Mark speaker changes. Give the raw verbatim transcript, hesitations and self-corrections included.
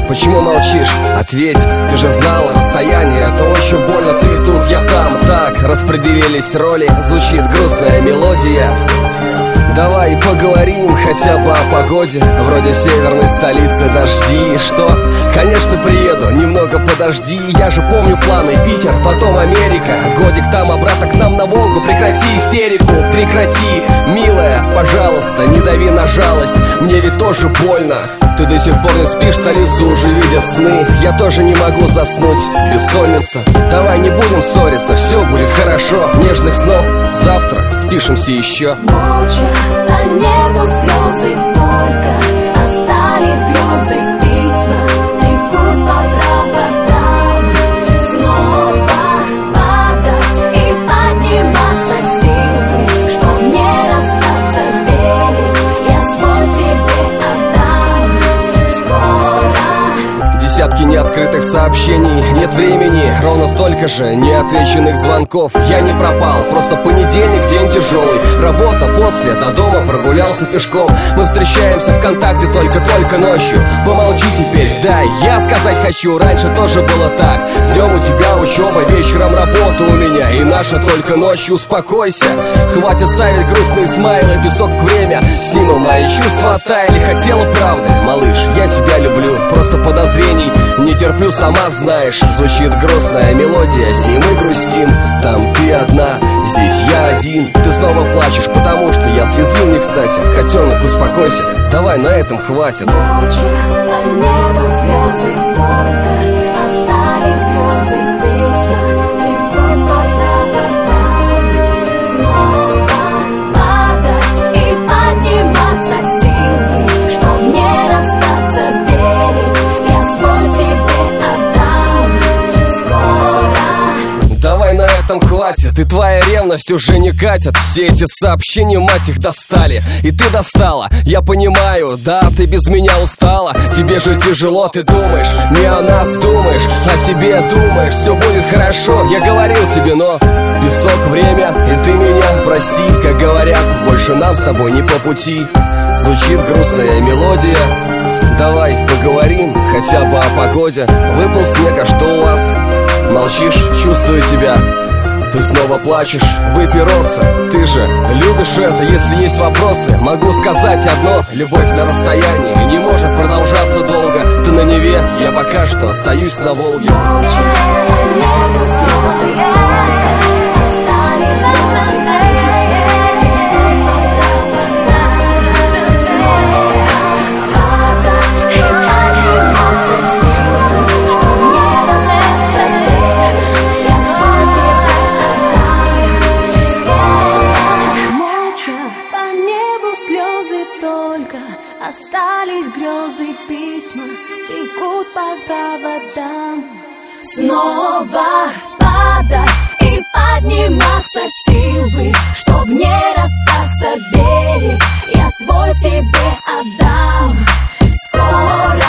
Speaker 1: почему молчишь? Ответь, ты же знала расстояние, это очень больно. Ты тут, я там, так распределились роли. Звучит грустная мелодия. Давай поговорим хотя бы о погоде. Вроде северной столицы дожди. Что? Конечно, приеду, немного подожди. Я же помню планы: Питер, потом Америка. Годик там, обратно к нам на Волгу. Прекрати истерику, прекрати, милая, пожалуйста, не дави на жалость. Мне ведь тоже больно. Ты до сих пор не спишь, столицу уже видят сны. Я тоже не могу заснуть, бессонница. Давай не будем ссориться, все будет хорошо. Нежных снов, завтра спишемся еще.
Speaker 2: Молча по небу слезы только, остались грезы, письма текут по проводам. Снова падать и подниматься силы, чтоб не расстаться, берег я свой тебе отдам. Скоро
Speaker 1: Десятки неоткрытых сообщений, нет времени, ровно столько же неотвеченных звонков. Я не пропал, просто понедельник, день тяжелый. Работа, после, до дома прогулялся пешком. Мы встречаемся ВКонтакте только-только ночью. Помолчи теперь, дай я сказать хочу. Раньше тоже было так. Днем у тебя учеба, вечером работа у меня, и наша только ночью. Успокойся, хватит ставить грустные смайлы. Песок, время, с ним и мои чувства оттаяли. Хотела правды, малыш, я тебя люблю. Просто подозрений не терплю, сама знаешь. Звучит грустная мелодия, с ним мы грустим. Там ты одна, здесь я один. Ты снова плачешь, потому что я съязвил не кстати. Котенок, успокойся, давай на этом хватит.
Speaker 2: молча по небу слезы только, остались грезы, письма текут по проводам. Снова падать и подниматься силы, чтоб не расстаться, берег я свой тебе отдам. Скоро
Speaker 1: Давай на этом хватит, и твоя ревность уже не катит. Все эти сообщения, мать их, достали. И ты достала, я понимаю, да, ты без меня устала. Тебе же тяжело, ты думаешь, не о нас думаешь, о себе думаешь. Все будет хорошо, я говорил тебе, но песок, время, и ты меня прости. Как говорят, больше нам с тобой не по пути. Звучит грустная мелодия. Давай поговорим хотя бы о погоде. Выпал снег, а что у вас? Молчишь, чувствую тебя. Ты снова плачешь, выпей роса. Ты же любишь это, если есть вопросы. Могу сказать одно: любовь на расстоянии не может продолжаться долго. Ты на Неве, я пока что остаюсь на Волге.
Speaker 2: молча по небу слезы только, остались грезы, письма текут по проводам. Снова падать и подниматься силы, чтоб не расстаться, берег я свой тебе отдам. Скоро молча по небу слезы только, остались грезы, письма текут по проводам. Снова падать и подниматься силы, чтоб не расстаться, берег я свой тебе отдам. Скоро